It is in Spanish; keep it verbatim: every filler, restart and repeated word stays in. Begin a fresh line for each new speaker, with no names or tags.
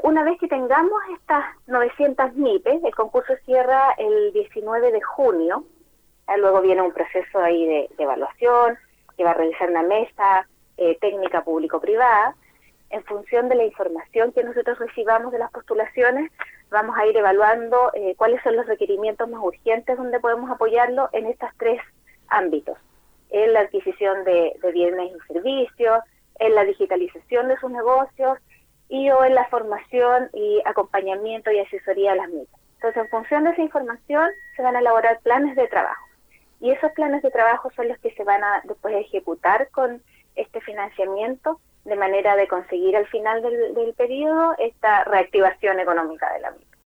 una vez que tengamos estas novecientas M I P E, el concurso cierra el diecinueve de junio, eh, luego viene un proceso ahí de, de evaluación, que va a realizar una mesa eh, técnica público-privada. En función de la información que nosotros recibamos de las postulaciones, vamos a ir evaluando eh, cuáles son los requerimientos más urgentes donde podemos apoyarlo en estos tres ámbitos: en la adquisición de, de bienes y servicios, en la digitalización de sus negocios y o en la formación y acompañamiento y asesoría de las M I P E. Entonces, en función de esa información, se van a elaborar planes de trabajo. Y esos planes de trabajo son los que se van a después ejecutar con este financiamiento, de manera de conseguir al final del, del periodo esta reactivación económica de la M I P E.